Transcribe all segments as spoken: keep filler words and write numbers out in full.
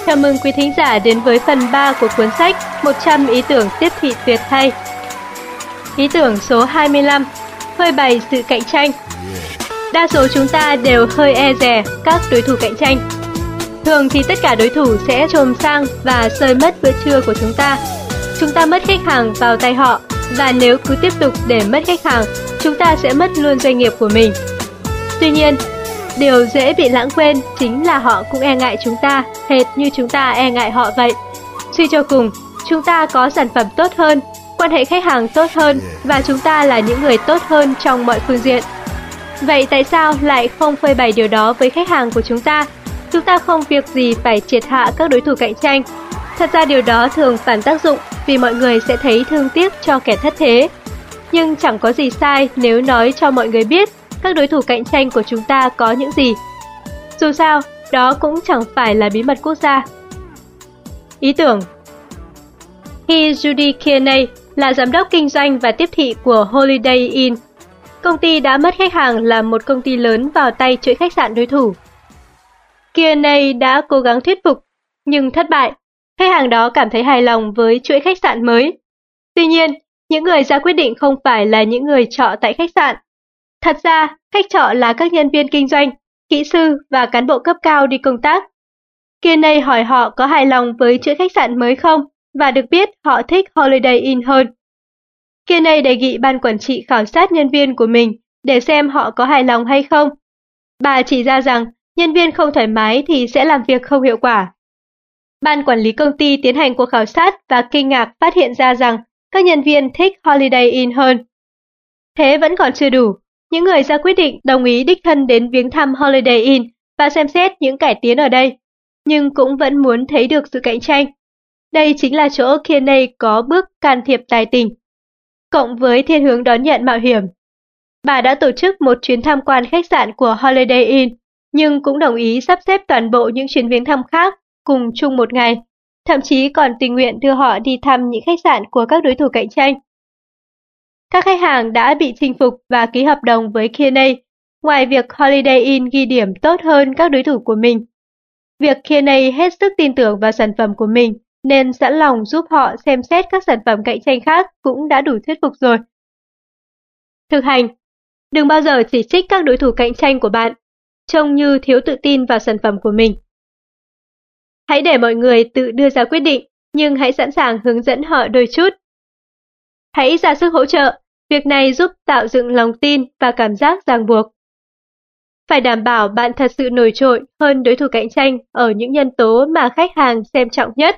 Chào mừng quý thính giả đến với phần ba của cuốn sách một trăm ý tưởng tiếp thị tuyệt hay. Ý tưởng số hai mươi lăm, phơi bày sự cạnh tranh. Đa số chúng ta đều hơi e dè các đối thủ cạnh tranh. Thường thì tất cả đối thủ sẽ trồm sang và xơi mất bữa trưa của chúng ta. Chúng ta mất khách hàng vào tay họ, và nếu cứ tiếp tục để mất khách hàng, chúng ta sẽ mất luôn doanh nghiệp của mình. Tuy nhiên, điều dễ bị lãng quên chính là họ cũng e ngại chúng ta, hệt như chúng ta e ngại họ vậy. Suy cho cùng, chúng ta có sản phẩm tốt hơn, quan hệ khách hàng tốt hơn, và chúng ta là những người tốt hơn trong mọi phương diện. Vậy tại sao lại không phơi bày điều đó với khách hàng của chúng ta? Chúng ta không việc gì phải triệt hạ các đối thủ cạnh tranh. Thật ra điều đó thường phản tác dụng vì mọi người sẽ thấy thương tiếc cho kẻ thất thế. Nhưng chẳng có gì sai nếu nói cho mọi người biết các đối thủ cạnh tranh của chúng ta có những gì. Dù sao, đó cũng chẳng phải là bí mật quốc gia. Ý tưởng. Khi Judy Kearney là giám đốc kinh doanh và tiếp thị của Holiday Inn, công ty đã mất khách hàng là một công ty lớn vào tay chuỗi khách sạn đối thủ. Kearney đã cố gắng thuyết phục, nhưng thất bại. Khách hàng đó cảm thấy hài lòng với chuỗi khách sạn mới. Tuy nhiên, những người ra quyết định không phải là những người trọ tại khách sạn. Thật ra, khách trọ là các nhân viên kinh doanh, kỹ sư và cán bộ cấp cao đi công tác. Kearney hỏi họ có hài lòng với chuỗi khách sạn mới không, và được biết họ thích Holiday Inn hơn. Kearney đề nghị ban quản trị khảo sát nhân viên của mình để xem họ có hài lòng hay không. Bà chỉ ra rằng nhân viên không thoải mái thì sẽ làm việc không hiệu quả. Ban quản lý công ty tiến hành cuộc khảo sát và kinh ngạc phát hiện ra rằng các nhân viên thích Holiday Inn hơn. Thế vẫn còn chưa đủ. Những người ra quyết định đồng ý đích thân đến viếng thăm Holiday Inn và xem xét những cải tiến ở đây, nhưng cũng vẫn muốn thấy được sự cạnh tranh. Đây chính là chỗ Kearney có bước can thiệp tài tình, cộng với thiên hướng đón nhận mạo hiểm. Bà đã tổ chức một chuyến tham quan khách sạn của Holiday Inn, nhưng cũng đồng ý sắp xếp toàn bộ những chuyến viếng thăm khác cùng chung một ngày, thậm chí còn tình nguyện đưa họ đi thăm những khách sạn của các đối thủ cạnh tranh. Các khách hàng đã bị chinh phục và ký hợp đồng với Kearney, ngoài việc Holiday Inn ghi điểm tốt hơn các đối thủ của mình. Việc Kearney hết sức tin tưởng vào sản phẩm của mình nên sẵn lòng giúp họ xem xét các sản phẩm cạnh tranh khác cũng đã đủ thuyết phục rồi. Thực hành. Đừng bao giờ chỉ trích các đối thủ cạnh tranh của bạn, trông như thiếu tự tin vào sản phẩm của mình. Hãy để mọi người tự đưa ra quyết định, nhưng hãy sẵn sàng hướng dẫn họ đôi chút. Hãy ra sức hỗ trợ, việc này giúp tạo dựng lòng tin và cảm giác ràng buộc. Phải đảm bảo bạn thật sự nổi trội hơn đối thủ cạnh tranh ở những nhân tố mà khách hàng xem trọng nhất.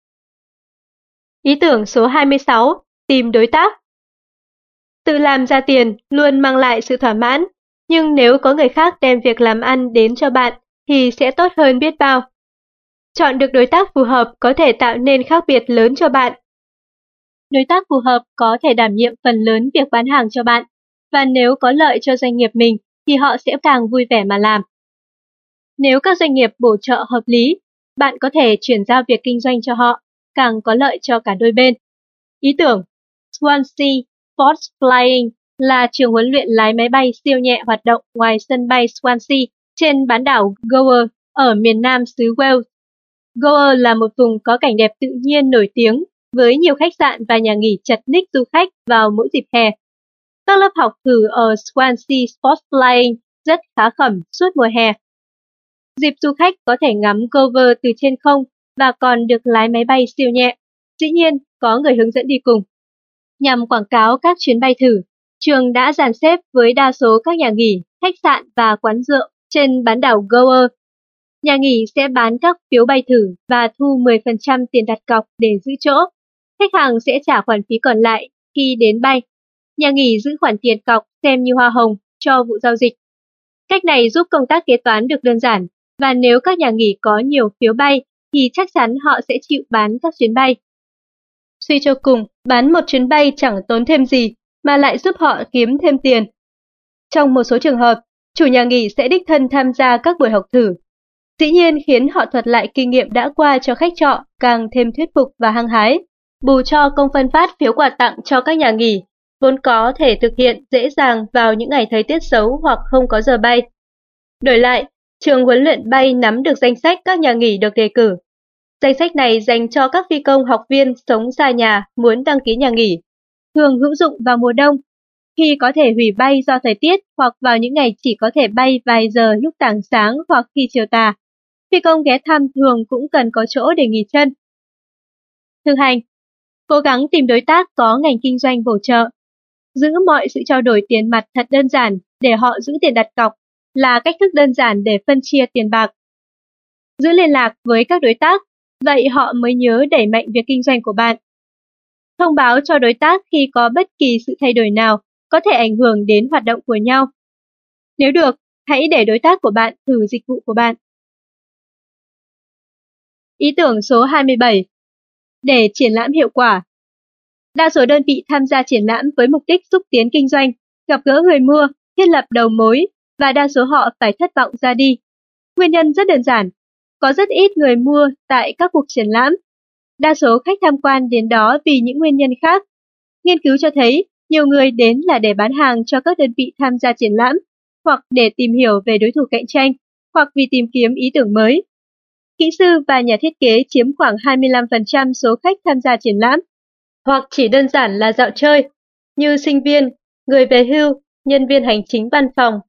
Ý tưởng số hai mươi sáu, tìm đối tác. Tự làm ra tiền luôn mang lại sự thỏa mãn, nhưng nếu có người khác đem việc làm ăn đến cho bạn thì sẽ tốt hơn biết bao. Chọn được đối tác phù hợp có thể tạo nên khác biệt lớn cho bạn. Đối tác phù hợp có thể đảm nhiệm phần lớn việc bán hàng cho bạn, và nếu có lợi cho doanh nghiệp mình thì họ sẽ càng vui vẻ mà làm. Nếu các doanh nghiệp bổ trợ hợp lý, bạn có thể chuyển giao việc kinh doanh cho họ, càng có lợi cho cả đôi bên. Ý tưởng. Swansea Sports Flying là trường huấn luyện lái máy bay siêu nhẹ hoạt động ngoài sân bay Swansea trên bán đảo Gower ở miền nam xứ Wales. Gower là một vùng có cảnh đẹp tự nhiên nổi tiếng, với nhiều khách sạn và nhà nghỉ chật ních du khách vào mỗi dịp hè. Các lớp học thử ở Swansea Sports Flying rất khá khẩm suốt mùa hè. Dịp du khách có thể ngắm Gower từ trên không và còn được lái máy bay siêu nhẹ. Dĩ nhiên, có người hướng dẫn đi cùng. Nhằm quảng cáo các chuyến bay thử, trường đã dàn xếp với đa số các nhà nghỉ, khách sạn và quán rượu trên bán đảo Gower. Nhà nghỉ sẽ bán các phiếu bay thử và thu mười phần trăm tiền đặt cọc để giữ chỗ. Khách hàng sẽ trả khoản phí còn lại khi đến bay. Nhà nghỉ giữ khoản tiền cọc xem như hoa hồng cho vụ giao dịch. Cách này giúp công tác kế toán được đơn giản, và nếu các nhà nghỉ có nhiều phiếu bay thì chắc chắn họ sẽ chịu bán các chuyến bay. Suy cho cùng, bán một chuyến bay chẳng tốn thêm gì mà lại giúp họ kiếm thêm tiền. Trong một số trường hợp, chủ nhà nghỉ sẽ đích thân tham gia các buổi học thử. Dĩ nhiên khiến họ thuật lại kinh nghiệm đã qua cho khách trọ càng thêm thuyết phục và hăng hái, bù cho công phân phát phiếu quà tặng cho các nhà nghỉ, vốn có thể thực hiện dễ dàng vào những ngày thời tiết xấu hoặc không có giờ bay. Đổi lại, trường huấn luyện bay nắm được danh sách các nhà nghỉ được đề cử. Danh sách này dành cho các phi công học viên sống xa nhà muốn đăng ký nhà nghỉ, thường hữu dụng vào mùa đông, khi có thể hủy bay do thời tiết hoặc vào những ngày chỉ có thể bay vài giờ lúc tảng sáng hoặc khi chiều tà. Phi công ghé thăm thường cũng cần có chỗ để nghỉ chân. Thực hành, cố gắng tìm đối tác có ngành kinh doanh bổ trợ. Giữ mọi sự trao đổi tiền mặt thật đơn giản để họ giữ tiền đặt cọc là cách thức đơn giản để phân chia tiền bạc. Giữ liên lạc với các đối tác, vậy họ mới nhớ đẩy mạnh việc kinh doanh của bạn. Thông báo cho đối tác khi có bất kỳ sự thay đổi nào có thể ảnh hưởng đến hoạt động của nhau. Nếu được, hãy để đối tác của bạn thử dịch vụ của bạn. Ý tưởng số hai mươi bảy. Để triển lãm hiệu quả. Đa số đơn vị tham gia triển lãm với mục đích xúc tiến kinh doanh, gặp gỡ người mua, thiết lập đầu mối, và đa số họ phải thất vọng ra đi. Nguyên nhân rất đơn giản, có rất ít người mua tại các cuộc triển lãm. Đa số khách tham quan đến đó vì những nguyên nhân khác. Nghiên cứu cho thấy, nhiều người đến là để bán hàng cho các đơn vị tham gia triển lãm, hoặc để tìm hiểu về đối thủ cạnh tranh, hoặc vì tìm kiếm ý tưởng mới. Kỹ sư và nhà thiết kế chiếm khoảng hai mươi lăm phần trăm số khách tham gia triển lãm, hoặc chỉ đơn giản là dạo chơi, như sinh viên, người về hưu, nhân viên hành chính văn phòng.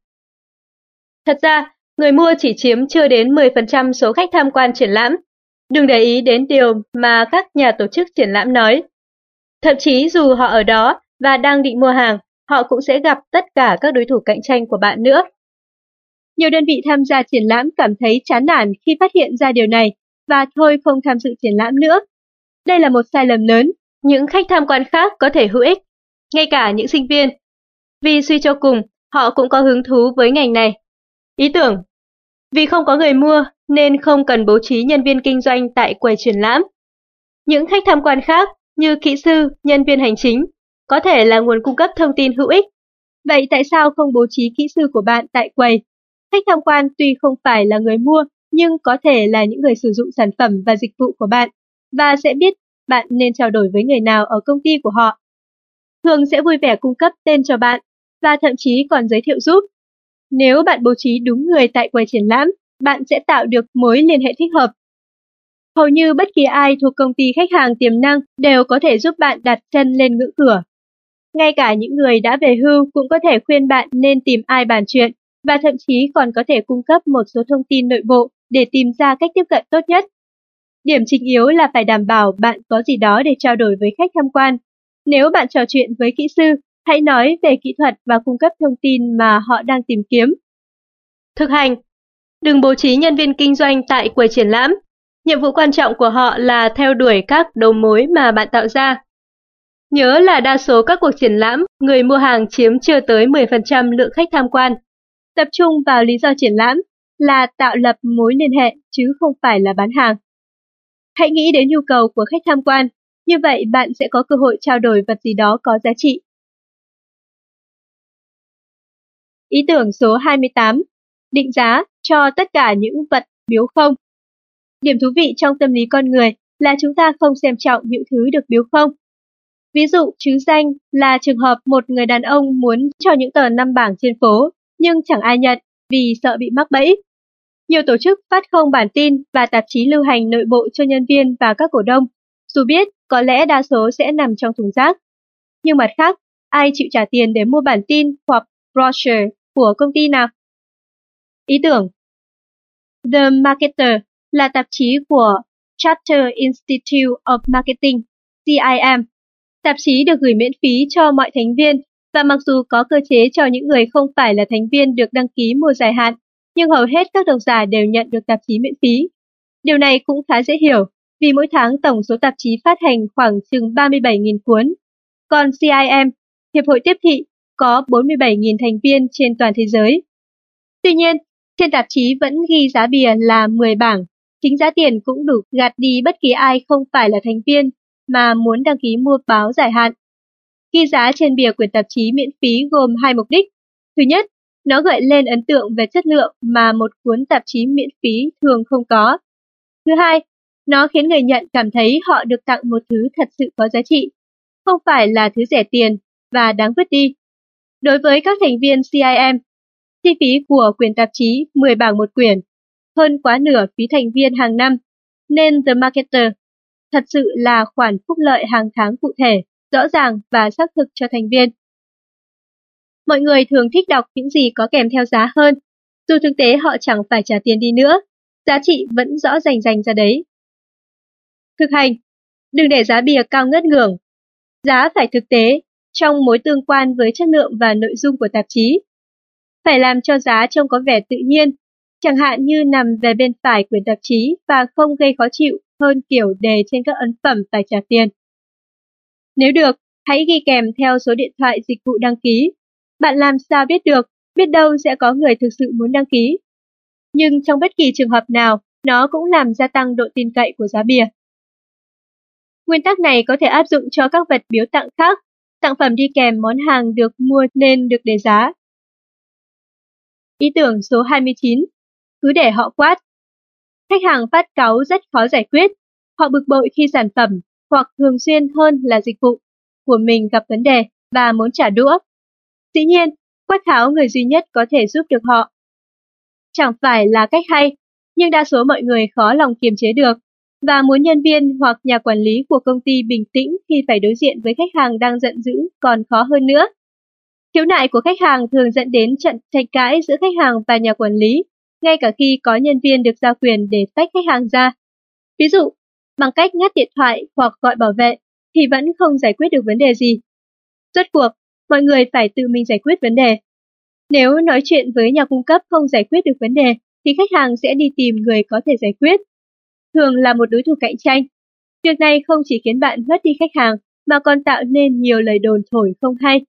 Thật ra, người mua chỉ chiếm chưa đến mười phần trăm số khách tham quan triển lãm. Đừng để ý đến điều mà các nhà tổ chức triển lãm nói. Thậm chí dù họ ở đó và đang định mua hàng, họ cũng sẽ gặp tất cả các đối thủ cạnh tranh của bạn nữa. Nhiều đơn vị tham gia triển lãm cảm thấy chán nản khi phát hiện ra điều này và thôi không tham dự triển lãm nữa. Đây là một sai lầm lớn. Những khách tham quan khác có thể hữu ích, ngay cả những sinh viên. Vì suy cho cùng, họ cũng có hứng thú với ngành này. Ý tưởng: vì không có người mua nên không cần bố trí nhân viên kinh doanh tại quầy triển lãm. Những khách tham quan khác như kỹ sư, nhân viên hành chính có thể là nguồn cung cấp thông tin hữu ích. Vậy tại sao không bố trí kỹ sư của bạn tại quầy? Khách tham quan tuy không phải là người mua nhưng có thể là những người sử dụng sản phẩm và dịch vụ của bạn và sẽ biết bạn nên trao đổi với người nào ở công ty của họ. Thường sẽ vui vẻ cung cấp tên cho bạn và thậm chí còn giới thiệu giúp. Nếu bạn bố trí đúng người tại quầy triển lãm, bạn sẽ tạo được mối liên hệ thích hợp. Hầu như bất kỳ ai thuộc công ty khách hàng tiềm năng đều có thể giúp bạn đặt chân lên ngưỡng cửa. Ngay cả những người đã về hưu cũng có thể khuyên bạn nên tìm ai bàn chuyện và thậm chí còn có thể cung cấp một số thông tin nội bộ để tìm ra cách tiếp cận tốt nhất. Điểm chính yếu là phải đảm bảo bạn có gì đó để trao đổi với khách tham quan. Nếu bạn trò chuyện với kỹ sư, hãy nói về kỹ thuật và cung cấp thông tin mà họ đang tìm kiếm. Thực hành: đừng bố trí nhân viên kinh doanh tại quầy triển lãm. Nhiệm vụ quan trọng của họ là theo đuổi các đầu mối mà bạn tạo ra. Nhớ là đa số các cuộc triển lãm, người mua hàng chiếm chưa tới mười phần trăm lượng khách tham quan. Tập trung vào lý do triển lãm là tạo lập mối liên hệ chứ không phải là bán hàng. Hãy nghĩ đến nhu cầu của khách tham quan, như vậy bạn sẽ có cơ hội trao đổi vật gì đó có giá trị. Ý tưởng số hai mươi tám. Định giá cho tất cả những vật biếu không. Điểm thú vị trong tâm lý con người là chúng ta không xem trọng những thứ được biếu không. Ví dụ trứ danh là trường hợp một người đàn ông muốn cho những tờ năm bảng trên phố, nhưng chẳng ai nhận vì sợ bị mắc bẫy. Nhiều tổ chức phát không bản tin và tạp chí lưu hành nội bộ cho nhân viên và các cổ đông, dù biết có lẽ đa số sẽ nằm trong thùng rác. Nhưng mặt khác, ai chịu trả tiền để mua bản tin hoặc brochure của công ty nào? Ý tưởng: The Marketer là tạp chí của Chartered Institute of Marketing, C I M. Tạp chí được gửi miễn phí cho mọi thành viên và mặc dù có cơ chế cho những người không phải là thành viên được đăng ký mua dài hạn, nhưng hầu hết các độc giả đều nhận được tạp chí miễn phí. Điều này cũng khá dễ hiểu, vì mỗi tháng tổng số tạp chí phát hành khoảng chừng ba mươi bảy nghìn cuốn. Còn C I M, Hiệp hội Tiếp thị, có bốn mươi bảy nghìn thành viên trên toàn thế giới. Tuy nhiên, trên tạp chí vẫn ghi giá bìa là mười bảng, chính giá tiền cũng đủ gạt đi bất kỳ ai không phải là thành viên mà muốn đăng ký mua báo dài hạn. Ghi giá trên bìa quyển tạp chí miễn phí gồm hai mục đích. Thứ nhất, nó gợi lên ấn tượng về chất lượng mà một cuốn tạp chí miễn phí thường không có. Thứ hai, nó khiến người nhận cảm thấy họ được tặng một thứ thật sự có giá trị, không phải là thứ rẻ tiền và đáng vứt đi. Đối với các thành viên C I M, chi phí của quyển tạp chí mười bảng một quyển, hơn quá nửa phí thành viên hàng năm, nên The Marketer thật sự là khoản phúc lợi hàng tháng cụ thể, rõ ràng và xác thực cho thành viên. Mọi người thường thích đọc những gì có kèm theo giá hơn, dù thực tế họ chẳng phải trả tiền đi nữa, giá trị vẫn rõ rành rành ra đấy. Thực hành, đừng để giá bìa cao ngất ngưởng. Giá phải thực tế, trong mối tương quan với chất lượng và nội dung của tạp chí. Phải làm cho giá trông có vẻ tự nhiên, chẳng hạn như nằm về bên phải quyển tạp chí và không gây khó chịu hơn kiểu đề trên các ấn phẩm phải trả tiền. Nếu được, hãy ghi kèm theo số điện thoại dịch vụ đăng ký. Bạn làm sao biết được, biết đâu sẽ có người thực sự muốn đăng ký. Nhưng trong bất kỳ trường hợp nào, nó cũng làm gia tăng độ tin cậy của giá bìa. Nguyên tắc này có thể áp dụng cho các vật biếu tặng khác. Tặng phẩm đi kèm món hàng được mua nên được đề giá. Ý tưởng số hai mươi chín. Cứ để họ quát. Khách hàng phát cáu rất khó giải quyết. Họ bực bội khi sản phẩm, hoặc thường xuyên hơn là dịch vụ của mình gặp vấn đề và muốn trả đũa. Dĩ nhiên, quát tháo người duy nhất có thể giúp được họ. Chẳng phải là cách hay, nhưng đa số mọi người khó lòng kiềm chế được, và muốn nhân viên hoặc nhà quản lý của công ty bình tĩnh khi phải đối diện với khách hàng đang giận dữ còn khó hơn nữa. Khiếu nại của khách hàng thường dẫn đến trận tranh cãi giữa khách hàng và nhà quản lý, ngay cả khi có nhân viên được giao quyền để tách khách hàng ra. Ví dụ, bằng cách ngắt điện thoại hoặc gọi bảo vệ, thì vẫn không giải quyết được vấn đề gì. Rốt cuộc, mọi người phải tự mình giải quyết vấn đề. Nếu nói chuyện với nhà cung cấp không giải quyết được vấn đề, thì khách hàng sẽ đi tìm người có thể giải quyết. Thường là một đối thủ cạnh tranh. Việc này không chỉ khiến bạn mất đi khách hàng, mà còn tạo nên nhiều lời đồn thổi không hay.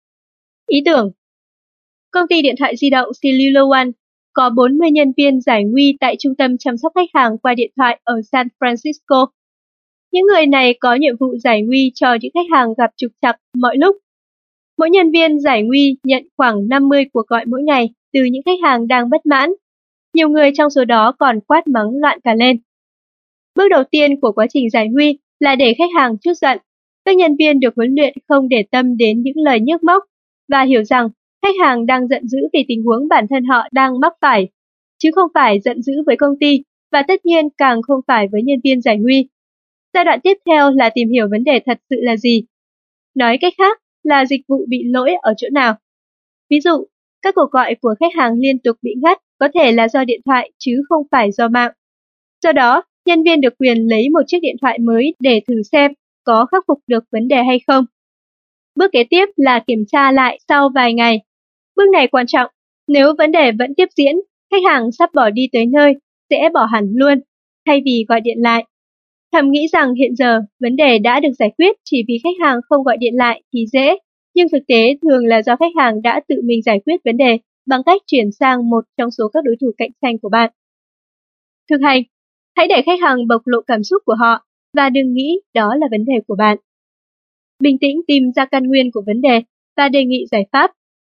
Ý tưởng. Công ty điện thoại di động Cellular One có bốn mươi nhân viên giải nguy tại trung tâm chăm sóc khách hàng qua điện thoại ở San Francisco. Những người này có nhiệm vụ giải nguy cho những khách hàng gặp trục trặc mọi lúc. Mỗi nhân viên giải nguy nhận khoảng năm mươi cuộc gọi mỗi ngày từ những khách hàng đang bất mãn. Nhiều người trong số đó còn quát mắng loạn cả lên. Bước đầu tiên của quá trình giải nguy là để khách hàng trút giận. Các nhân viên được huấn luyện không để tâm đến những lời nhức móc và hiểu rằng khách hàng đang giận dữ vì tình huống bản thân họ đang mắc phải, chứ không phải giận dữ với công ty và tất nhiên càng không phải với nhân viên giải nguy. Giai đoạn tiếp theo là tìm hiểu vấn đề thật sự là gì. Nói cách khác là dịch vụ bị lỗi ở chỗ nào. Ví dụ, các cuộc gọi của khách hàng liên tục bị ngắt có thể là do điện thoại chứ không phải do mạng. Do đó, nhân viên được quyền lấy một chiếc điện thoại mới để thử xem có khắc phục được vấn đề hay không. Bước kế tiếp là kiểm tra lại sau vài ngày. Bước này quan trọng, nếu vấn đề vẫn tiếp diễn, khách hàng sắp bỏ đi tới nơi, sẽ bỏ hẳn luôn, thay vì gọi điện lại. Thầm nghĩ rằng hiện giờ vấn đề đã được giải quyết chỉ vì khách hàng không gọi điện lại thì dễ, nhưng thực tế thường là do khách hàng đã tự mình giải quyết vấn đề bằng cách chuyển sang một trong số các đối thủ cạnh tranh của bạn. Thực hành, hãy để khách hàng bộc lộ cảm xúc của họ và đừng nghĩ đó là vấn đề của bạn. Bình tĩnh tìm ra căn nguyên của vấn đề và đề nghị giải pháp.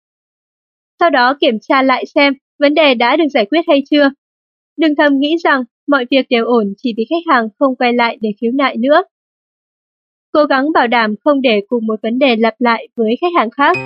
Sau đó kiểm tra lại xem vấn đề đã được giải quyết hay chưa. Đừng thầm nghĩ rằng mọi việc đều ổn chỉ vì khách hàng không quay lại để khiếu nại nữa. Cố gắng bảo đảm không để cùng một vấn đề lặp lại với khách hàng khác.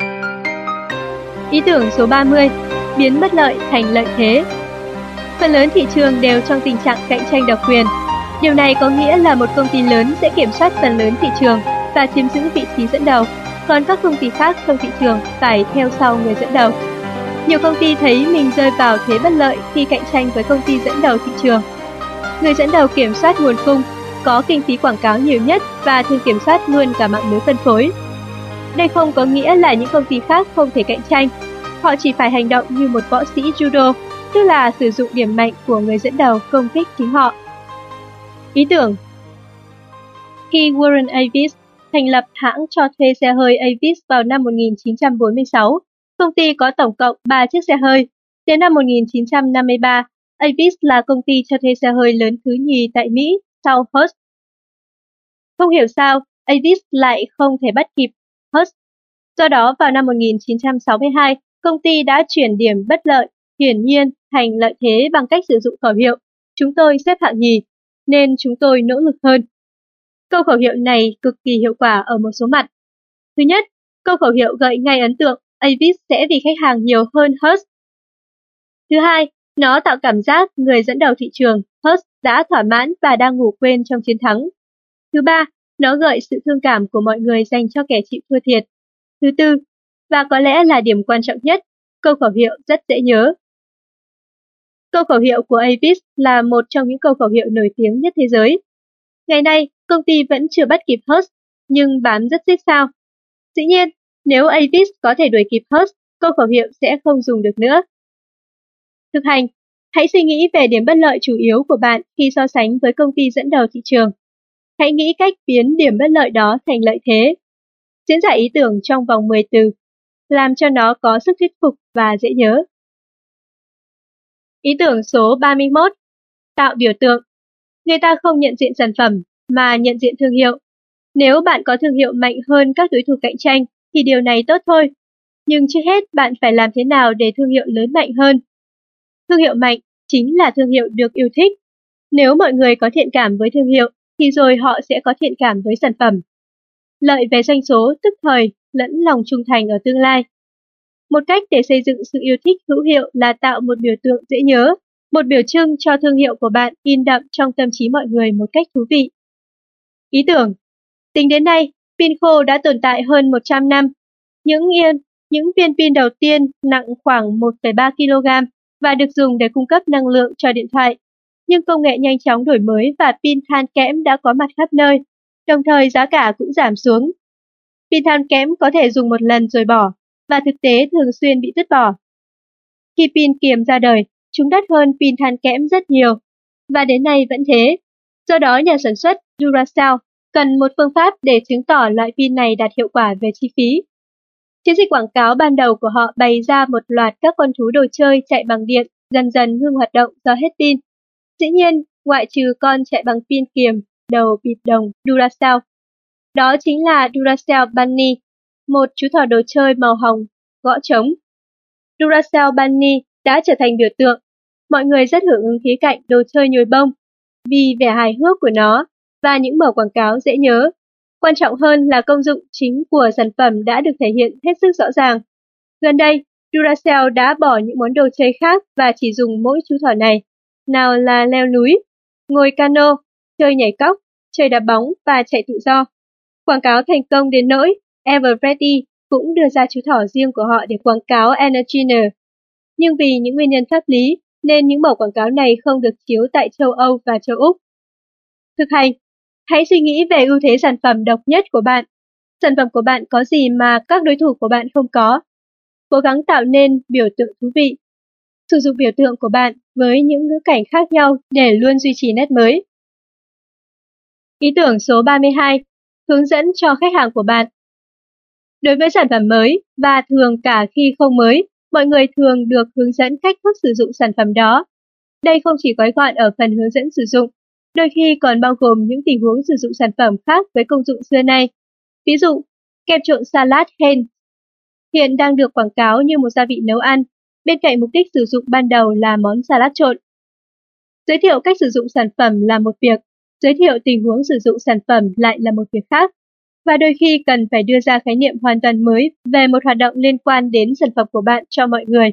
Ý tưởng số ba mươi. Biến bất lợi thành lợi thế. Phần lớn thị trường đều trong tình trạng cạnh tranh độc quyền. Điều này có nghĩa là một công ty lớn sẽ kiểm soát phần lớn thị trường và chiếm giữ vị trí dẫn đầu, còn các công ty khác trong thị trường phải theo sau người dẫn đầu. Nhiều công ty thấy mình rơi vào thế bất lợi khi cạnh tranh với công ty dẫn đầu thị trường. Người dẫn đầu kiểm soát nguồn cung, có kinh phí quảng cáo nhiều nhất và thường kiểm soát luôn cả mạng lưới phân phối. Đây không có nghĩa là những công ty khác không thể cạnh tranh. Họ chỉ phải hành động như một võ sĩ judo, tức là sử dụng điểm mạnh của người dẫn đầu công kích chính họ. Ý tưởng. Khi Warren Avis thành lập hãng cho thuê xe hơi Avis vào năm một nghìn chín trăm bốn mươi sáu, công ty có tổng cộng ba chiếc xe hơi. Đến năm một nghìn chín trăm năm mươi ba, Avis là công ty cho thuê xe hơi lớn thứ nhì tại Mỹ, sau Hertz. Không hiểu sao, Avis lại không thể bắt kịp Hertz. Do đó, vào năm một nghìn chín trăm sáu mươi hai, công ty đã chuyển điểm bất lợi, hiển nhiên, thành lợi thế bằng cách sử dụng khẩu hiệu "Chúng tôi xếp hạng nhì, nên chúng tôi nỗ lực hơn". Câu khẩu hiệu này cực kỳ hiệu quả ở một số mặt. Thứ nhất, câu khẩu hiệu gợi ngay ấn tượng Avis sẽ vì khách hàng nhiều hơn Hertz. Thứ hai, nó tạo cảm giác người dẫn đầu thị trường Hearst đã thỏa mãn và đang ngủ quên trong chiến thắng. Thứ ba, nó gợi sự thương cảm của mọi người dành cho kẻ chịu thua thiệt. Thứ tư, và có lẽ là điểm quan trọng nhất, câu khẩu hiệu rất dễ nhớ. Câu khẩu hiệu của Avis là một trong những câu khẩu hiệu nổi tiếng nhất thế giới. Ngày nay, công ty vẫn chưa bắt kịp Hearst, nhưng bám rất xích sao. Dĩ nhiên, nếu Avis có thể đuổi kịp Hearst, câu khẩu hiệu sẽ không dùng được nữa. Thực hành, hãy suy nghĩ về điểm bất lợi chủ yếu của bạn khi so sánh với công ty dẫn đầu thị trường. Hãy nghĩ cách biến điểm bất lợi đó thành lợi thế. Diễn giải ý tưởng trong vòng mười từ, làm cho nó có sức thuyết phục và dễ nhớ. Ý tưởng số ba mươi mốt. Tạo biểu tượng. Người ta không nhận diện sản phẩm, mà nhận diện thương hiệu. Nếu bạn có thương hiệu mạnh hơn các đối thủ cạnh tranh, thì điều này tốt thôi. Nhưng trước hết bạn phải làm thế nào để thương hiệu lớn mạnh hơn? Thương hiệu mạnh chính là thương hiệu được yêu thích. Nếu mọi người có thiện cảm với thương hiệu, thì rồi họ sẽ có thiện cảm với sản phẩm. Lợi về doanh số tức thời lẫn lòng trung thành ở tương lai. Một cách để xây dựng sự yêu thích hữu hiệu là tạo một biểu tượng dễ nhớ, một biểu trưng cho thương hiệu của bạn in đậm trong tâm trí mọi người một cách thú vị. Ý tưởng. Tính đến nay, pin khô đã tồn tại hơn một trăm năm. Những yên, những viên pin đầu tiên nặng khoảng một phẩy ba ki lô gam và được dùng để cung cấp năng lượng cho điện thoại. Nhưng công nghệ nhanh chóng đổi mới và pin than kẽm đã có mặt khắp nơi, đồng thời giá cả cũng giảm xuống. Pin than kẽm có thể dùng một lần rồi bỏ, và thực tế thường xuyên bị vứt bỏ. Khi pin kiềm ra đời, chúng đắt hơn pin than kẽm rất nhiều, và đến nay vẫn thế. Do đó nhà sản xuất Duracell cần một phương pháp để chứng tỏ loại pin này đạt hiệu quả về chi phí. Chiến dịch quảng cáo ban đầu của họ bày ra một loạt các con thú đồ chơi chạy bằng điện dần dần ngưng hoạt động do hết pin. Dĩ nhiên, ngoại trừ con chạy bằng pin kiềm, đầu bịt đồng Duracell. Đó chính là Duracell Bunny, một chú thỏ đồ chơi màu hồng, gõ trống. Duracell Bunny đã trở thành biểu tượng. Mọi người rất hưởng ứng khía cạnh đồ chơi nhồi bông vì vẻ hài hước của nó và những mẩu quảng cáo dễ nhớ. Quan trọng hơn là công dụng chính của sản phẩm đã được thể hiện hết sức rõ ràng. Gần đây, Duracell đã bỏ những món đồ chơi khác và chỉ dùng mỗi chú thỏ này. Nào là leo núi, ngồi cano, chơi nhảy cóc, chơi đá bóng và chạy tự do. Quảng cáo thành công đến nỗi Eveready cũng đưa ra chú thỏ riêng của họ để quảng cáo Energizer. Nhưng vì những nguyên nhân pháp lý nên những mẩu quảng cáo này không được chiếu tại châu Âu và châu Úc. Thực hành, hãy suy nghĩ về ưu thế sản phẩm độc nhất của bạn. Sản phẩm của bạn có gì mà các đối thủ của bạn không có? Cố gắng tạo nên biểu tượng thú vị. Sử dụng biểu tượng của bạn với những ngữ cảnh khác nhau để luôn duy trì nét mới. Ý tưởng số ba mươi hai. Hướng dẫn cho khách hàng của bạn. Đối với sản phẩm mới, và thường cả khi không mới, mọi người thường được hướng dẫn cách thức sử dụng sản phẩm đó. Đây không chỉ gói gọn ở phần hướng dẫn sử dụng, đôi khi còn bao gồm những tình huống sử dụng sản phẩm khác với công dụng xưa nay. Ví dụ, kem trộn salad Heinz hiện đang được quảng cáo như một gia vị nấu ăn, bên cạnh mục đích sử dụng ban đầu là món salad trộn. Giới thiệu cách sử dụng sản phẩm là một việc, giới thiệu tình huống sử dụng sản phẩm lại là một việc khác, và đôi khi cần phải đưa ra khái niệm hoàn toàn mới về một hoạt động liên quan đến sản phẩm của bạn cho mọi người.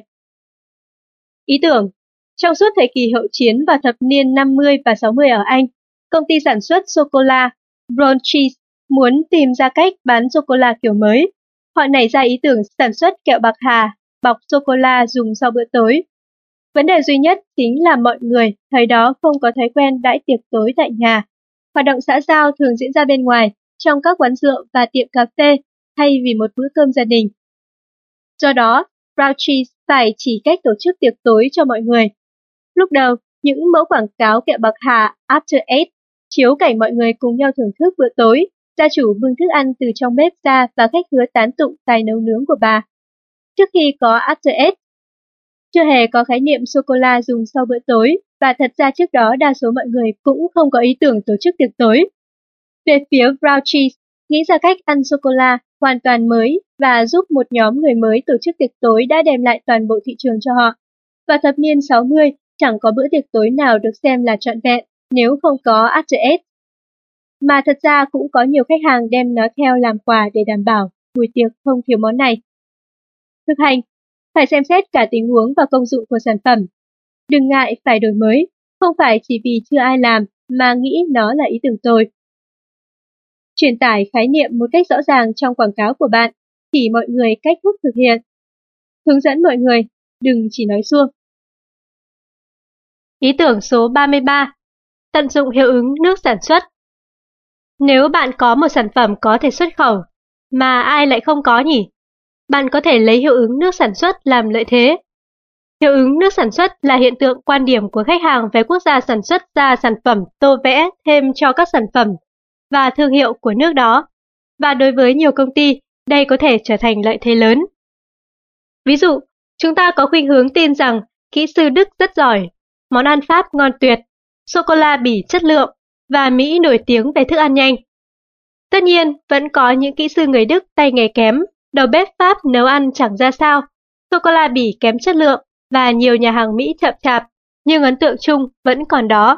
Ý tưởng. Trong suốt thời kỳ hậu chiến vào thập niên năm mươi và sáu mươi ở Anh, công ty sản xuất sô-cô-la Brown Cheese muốn tìm ra cách bán sô-cô-la kiểu mới. Họ nảy ra ý tưởng sản xuất kẹo bạc hà, bọc sô-cô-la dùng sau bữa tối. Vấn đề duy nhất chính là mọi người thời đó không có thói quen đãi tiệc tối tại nhà. Hoạt động xã giao thường diễn ra bên ngoài, trong các quán rượu và tiệm cà phê, thay vì một bữa cơm gia đình. Do đó, Brown Cheese phải chỉ cách tổ chức tiệc tối cho mọi người. Lúc đầu, những mẫu quảng cáo kẹo bạc hà After Eight chiếu cảnh mọi người cùng nhau thưởng thức bữa tối, gia chủ bưng thức ăn từ trong bếp ra và khách hứa tán tụng tài nấu nướng của bà. Trước khi có After Eight, chưa hề có khái niệm sô-cô-la dùng sau bữa tối, và thật ra trước đó đa số mọi người cũng không có ý tưởng tổ chức tiệc tối. Về phía Brown Cheese, nghĩ ra cách ăn sô-cô-la hoàn toàn mới và giúp một nhóm người mới tổ chức tiệc tối đã đem lại toàn bộ thị trường cho họ. Vào thập niên sáu mươi, chẳng có bữa tiệc tối nào được xem là trọn vẹn nếu không có After Eight. Mà thật ra cũng có nhiều khách hàng đem nó theo làm quà để đảm bảo buổi tiệc không thiếu món này. Thực hành, phải xem xét cả tình huống và công dụng của sản phẩm. Đừng ngại phải đổi mới, không phải chỉ vì chưa ai làm mà nghĩ nó là ý tưởng tồi. Truyền tải khái niệm một cách rõ ràng trong quảng cáo của bạn, chỉ mọi người cách thức thực hiện. Hướng dẫn mọi người, đừng chỉ nói suông. Ý tưởng số ba mươi ba. Tận dụng hiệu ứng nước sản xuất. Nếu bạn có một sản phẩm có thể xuất khẩu, mà ai lại không có nhỉ? Bạn có thể lấy hiệu ứng nước sản xuất làm lợi thế. Hiệu ứng nước sản xuất là hiện tượng quan điểm của khách hàng về quốc gia sản xuất ra sản phẩm tô vẽ thêm cho các sản phẩm và thương hiệu của nước đó. Và đối với nhiều công ty, đây có thể trở thành lợi thế lớn. Ví dụ, chúng ta có khuynh hướng tin rằng kỹ sư Đức rất giỏi, món ăn Pháp ngon tuyệt, sô-cô-la Bỉ chất lượng và Mỹ nổi tiếng về thức ăn nhanh. Tất nhiên, vẫn có những kỹ sư người Đức tay nghề kém, đầu bếp Pháp nấu ăn chẳng ra sao, sô-cô-la Bỉ kém chất lượng và nhiều nhà hàng Mỹ chậm chạp, nhưng ấn tượng chung vẫn còn đó.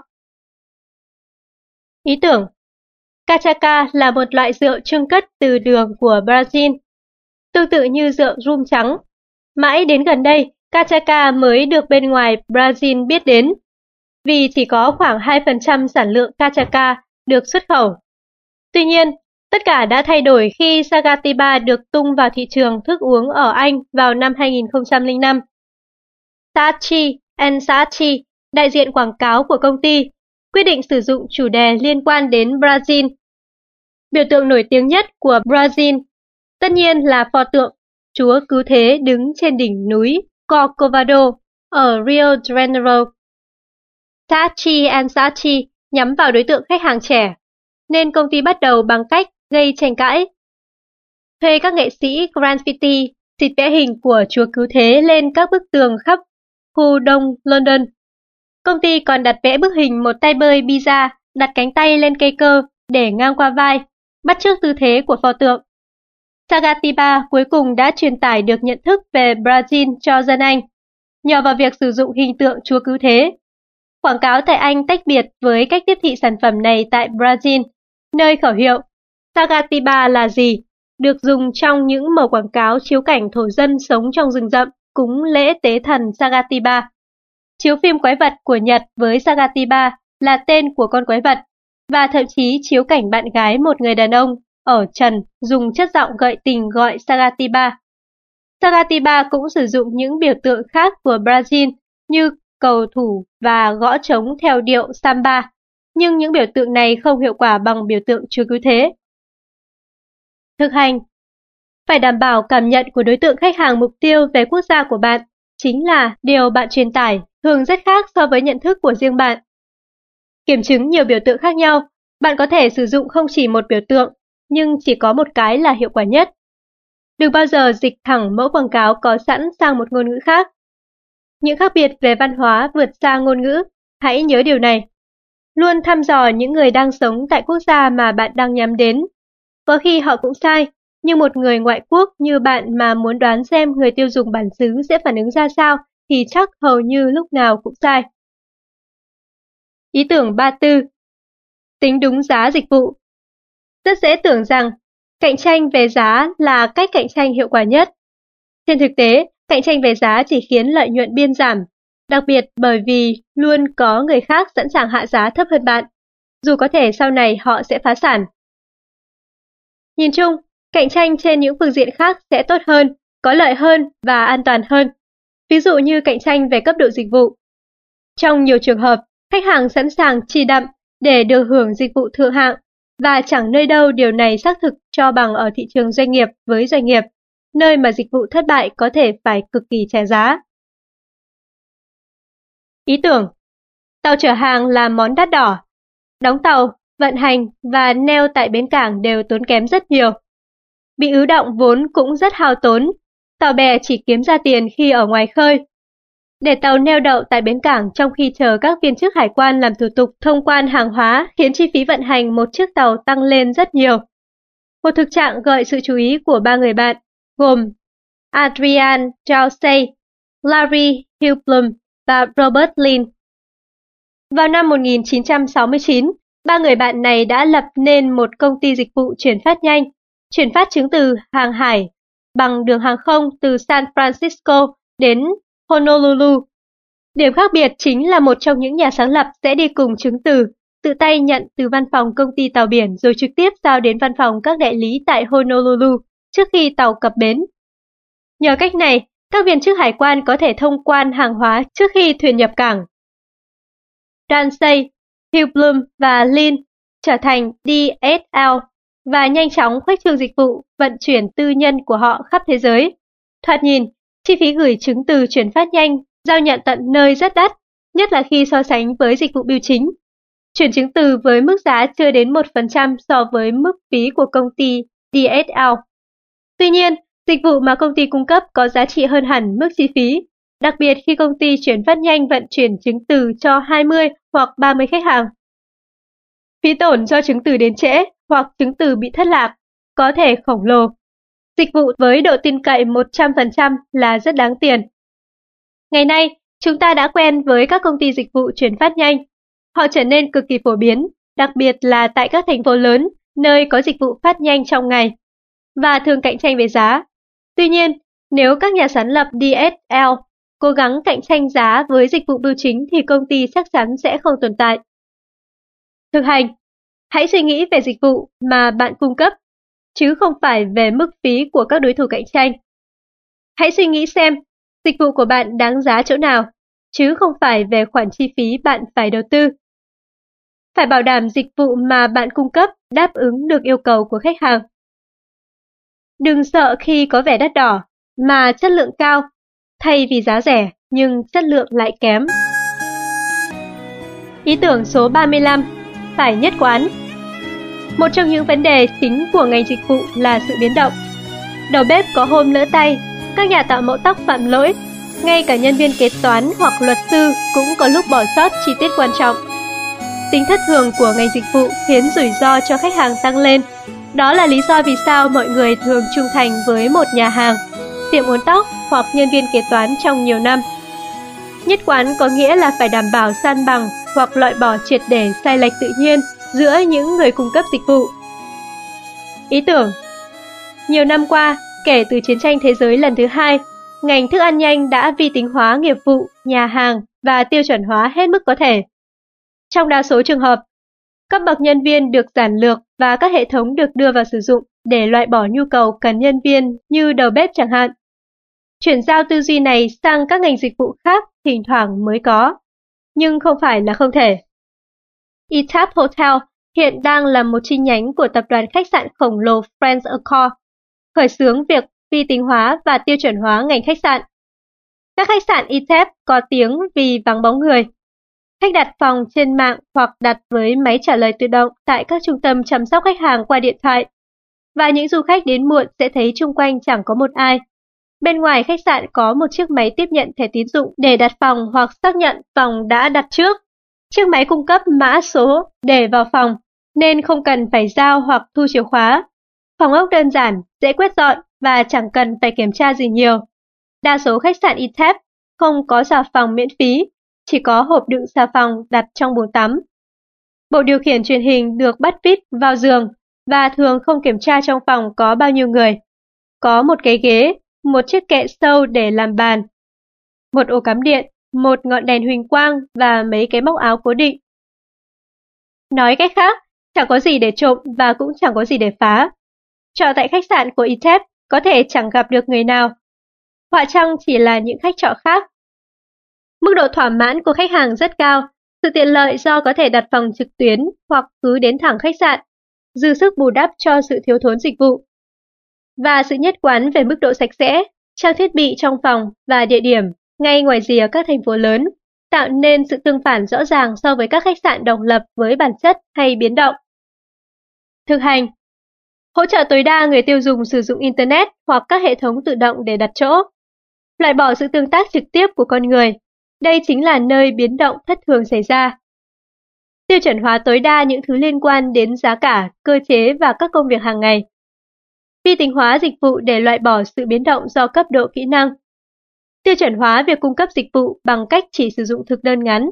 Ý tưởng Cachaça là một loại rượu chưng cất từ đường của Brazil, tương tự như rượu rum trắng. Mãi đến gần đây, Cachaça mới được bên ngoài Brazil biết đến, vì chỉ có khoảng hai phần trăm sản lượng Cachaça được xuất khẩu. Tuy nhiên, tất cả đã thay đổi khi Sagatiba được tung vào thị trường thức uống ở Anh vào năm hai nghìn không trăm lẻ năm. Saatchi and Saatchi, đại diện quảng cáo của công ty, quyết định sử dụng chủ đề liên quan đến Brazil. Biểu tượng nổi tiếng nhất của Brazil tất nhiên là pho tượng Chúa Cứu Thế đứng trên đỉnh núi Corcovado ở Rio de Janeiro. Saatchi and Saatchi nhắm vào đối tượng khách hàng trẻ, nên công ty bắt đầu bằng cách gây tranh cãi. Thuê các nghệ sĩ graffiti xịt vẽ hình của Chúa Cứu Thế lên các bức tường khắp khu đông London. Công ty còn đặt vẽ bức hình một tay bơi pizza đặt cánh tay lên cây cơ để ngang qua vai, bắt chước tư thế của pho tượng. Sagatiba cuối cùng đã truyền tải được nhận thức về Brazil cho dân Anh, nhờ vào việc sử dụng hình tượng Chúa Cứu Thế. Quảng cáo tại Anh tách biệt với cách tiếp thị sản phẩm này tại Brazil, nơi khẩu hiệu Sagatiba là gì được dùng trong những mẩu quảng cáo chiếu cảnh thổ dân sống trong rừng rậm cúng lễ tế thần Sagatiba. Chiếu phim quái vật của Nhật với Sagatiba là tên của con quái vật, và thậm chí chiếu cảnh bạn gái một người đàn ông ở trần dùng chất giọng gợi tình gọi Sagatiba. Sagatiba cũng sử dụng những biểu tượng khác của Brazil như cầu thủ và gõ trống theo điệu samba, nhưng những biểu tượng này không hiệu quả bằng biểu tượng Chúa Cứu Thế. Thực hành. Phải đảm bảo cảm nhận của đối tượng khách hàng mục tiêu về quốc gia của bạn chính là điều bạn truyền tải thường rất khác so với nhận thức của riêng bạn. Kiểm chứng nhiều biểu tượng khác nhau, bạn có thể sử dụng không chỉ một biểu tượng, nhưng chỉ có một cái là hiệu quả nhất. Đừng bao giờ dịch thẳng mẫu quảng cáo có sẵn sang một ngôn ngữ khác. Những khác biệt về văn hóa vượt xa ngôn ngữ, hãy nhớ điều này. Luôn thăm dò những người đang sống tại quốc gia mà bạn đang nhắm đến. Có khi họ cũng sai, nhưng một người ngoại quốc như bạn mà muốn đoán xem người tiêu dùng bản xứ sẽ phản ứng ra sao thì chắc hầu như lúc nào cũng sai. Ý tưởng ba tư. Tính đúng giá dịch vụ. Rất dễ tưởng rằng cạnh tranh về giá là cách cạnh tranh hiệu quả nhất. Trên thực tế, cạnh tranh về giá chỉ khiến lợi nhuận biên giảm, đặc biệt bởi vì luôn có người khác sẵn sàng hạ giá thấp hơn bạn, dù có thể sau này họ sẽ phá sản. Nhìn chung, cạnh tranh trên những phương diện khác sẽ tốt hơn, có lợi hơn và an toàn hơn. Ví dụ như cạnh tranh về cấp độ dịch vụ. Trong nhiều trường hợp, khách hàng sẵn sàng chi đậm để được hưởng dịch vụ thượng hạng, và chẳng nơi đâu điều này xác thực cho bằng ở thị trường doanh nghiệp với doanh nghiệp, nơi mà dịch vụ thất bại có thể phải cực kỳ trả giá. Ý tưởng. Tàu chở hàng là món đắt đỏ. Đóng tàu, vận hành và neo tại bến cảng đều tốn kém rất nhiều. Bị ứ động vốn cũng rất hao tốn. Tàu bè chỉ kiếm ra tiền khi ở ngoài khơi. Để tàu neo đậu tại bến cảng trong khi chờ các viên chức hải quan làm thủ tục thông quan hàng hóa khiến chi phí vận hành một chiếc tàu tăng lên rất nhiều. Một thực trạng gợi sự chú ý của ba người bạn, gồm Adrian Jaussey, Larry Hillblom và Robert Lin. Vào năm một nghìn chín trăm sáu mươi chín, ba người bạn này đã lập nên một công ty dịch vụ chuyển phát nhanh, chuyển phát chứng từ hàng hải bằng đường hàng không từ San Francisco đến Honolulu. Điểm khác biệt chính là một trong những nhà sáng lập sẽ đi cùng chứng từ, tự tay nhận từ văn phòng công ty tàu biển rồi trực tiếp giao đến văn phòng các đại lý tại Honolulu trước khi tàu cập bến. Nhờ cách này, các viên chức hải quan có thể thông quan hàng hóa trước khi thuyền nhập cảng. Ramsay, Hillblum và Lin trở thành đê ét lờ và nhanh chóng khuếch trương dịch vụ vận chuyển tư nhân của họ khắp thế giới. Thoạt nhìn, chi phí gửi chứng từ chuyển phát nhanh, giao nhận tận nơi rất đắt, nhất là khi so sánh với dịch vụ bưu chính. Chuyển chứng từ với mức giá chưa đến một phần trăm so với mức phí của công ty đê ét lờ. Tuy nhiên, dịch vụ mà công ty cung cấp có giá trị hơn hẳn mức chi phí, đặc biệt khi công ty chuyển phát nhanh vận chuyển chứng từ cho hai mươi hoặc ba mươi khách hàng. Phí tổn do chứng từ đến trễ hoặc chứng từ bị thất lạc có thể khổng lồ. Dịch vụ với độ tin cậy một trăm phần trăm là rất đáng tiền. Ngày nay, chúng ta đã quen với các công ty dịch vụ chuyển phát nhanh. Họ trở nên cực kỳ phổ biến, đặc biệt là tại các thành phố lớn, nơi có dịch vụ phát nhanh trong ngày, và thường cạnh tranh về giá. Tuy nhiên, nếu các nhà sáng lập đê ét lờ cố gắng cạnh tranh giá với dịch vụ bưu chính thì công ty chắc chắn sẽ không tồn tại. Thực hành, hãy suy nghĩ về dịch vụ mà bạn cung cấp, chứ không phải về mức phí của các đối thủ cạnh tranh. Hãy suy nghĩ xem, dịch vụ của bạn đáng giá chỗ nào, chứ không phải về khoản chi phí bạn phải đầu tư. Phải bảo đảm dịch vụ mà bạn cung cấp đáp ứng được yêu cầu của khách hàng. Đừng sợ khi có vẻ đắt đỏ, mà chất lượng cao, thay vì giá rẻ nhưng chất lượng lại kém. Ý tưởng số ba mươi lăm, phải nhất quán. Một trong những vấn đề chính của ngành dịch vụ là sự biến động. Đầu bếp có hôm lỡ tay, các nhà tạo mẫu tóc phạm lỗi, ngay cả nhân viên kế toán hoặc luật sư cũng có lúc bỏ sót chi tiết quan trọng. Tính thất thường của ngành dịch vụ khiến rủi ro cho khách hàng tăng lên. Đó là lý do vì sao mọi người thường trung thành với một nhà hàng, tiệm uốn tóc hoặc nhân viên kế toán trong nhiều năm. Nhất quán có nghĩa là phải đảm bảo san bằng hoặc loại bỏ triệt để sai lệch tự nhiên giữa những người cung cấp dịch vụ. Ý tưởng. Nhiều năm qua, kể từ chiến tranh thế giới lần thứ hai, ngành thức ăn nhanh đã vi tính hóa nghiệp vụ, nhà hàng và tiêu chuẩn hóa hết mức có thể. Trong đa số trường hợp, các bậc nhân viên được giản lược và các hệ thống được đưa vào sử dụng để loại bỏ nhu cầu cần nhân viên như đầu bếp chẳng hạn. Chuyển giao tư duy này sang các ngành dịch vụ khác thỉnh thoảng mới có, nhưng không phải là không thể. Etap Hotel hiện đang là một chi nhánh của tập đoàn khách sạn khổng lồ Friends Accor, khởi xướng việc vi tính hóa và tiêu chuẩn hóa ngành khách sạn. Các khách sạn Etap có tiếng vì vắng bóng người. Khách đặt phòng trên mạng hoặc đặt với máy trả lời tự động tại các trung tâm chăm sóc khách hàng qua điện thoại. Và những du khách đến muộn sẽ thấy chung quanh chẳng có một ai. Bên ngoài khách sạn có một chiếc máy tiếp nhận thẻ tín dụng để đặt phòng hoặc xác nhận phòng đã đặt trước. Chiếc máy cung cấp mã số để vào phòng, nên không cần phải giao hoặc thu chìa khóa. Phòng ốc đơn giản, dễ quét dọn và chẳng cần phải kiểm tra gì nhiều. Đa số khách sạn Etap không có xà phòng miễn phí, chỉ có hộp đựng xà phòng đặt trong bồn tắm. Bộ điều khiển truyền hình được bắt vít vào giường và thường không kiểm tra trong phòng có bao nhiêu người. Có một cái ghế, một chiếc kệ sâu để làm bàn, một ổ cắm điện, một ngọn đèn huỳnh quang và mấy cái móc áo cố định. Nói cách khác, chẳng có gì để trộm và cũng chẳng có gì để phá. Trọ tại khách sạn của Etap có thể chẳng gặp được người nào. Họa chăng chỉ là những khách trọ khác. Mức độ thỏa mãn của khách hàng rất cao, sự tiện lợi do có thể đặt phòng trực tuyến hoặc cứ đến thẳng khách sạn, dư sức bù đắp cho sự thiếu thốn dịch vụ. Và sự nhất quán về mức độ sạch sẽ, trang thiết bị trong phòng và địa điểm ngay ngoài rìa các thành phố lớn, tạo nên sự tương phản rõ ràng so với các khách sạn độc lập với bản chất hay biến động. Thực hành. Hỗ trợ tối đa người tiêu dùng sử dụng Internet hoặc các hệ thống tự động để đặt chỗ. Loại bỏ sự tương tác trực tiếp của con người. Đây chính là nơi biến động thất thường xảy ra. Tiêu chuẩn hóa tối đa những thứ liên quan đến giá cả, cơ chế và các công việc hàng ngày. Vi tính hóa dịch vụ để loại bỏ sự biến động do cấp độ kỹ năng. Tiêu chuẩn hóa việc cung cấp dịch vụ bằng cách chỉ sử dụng thực đơn ngắn.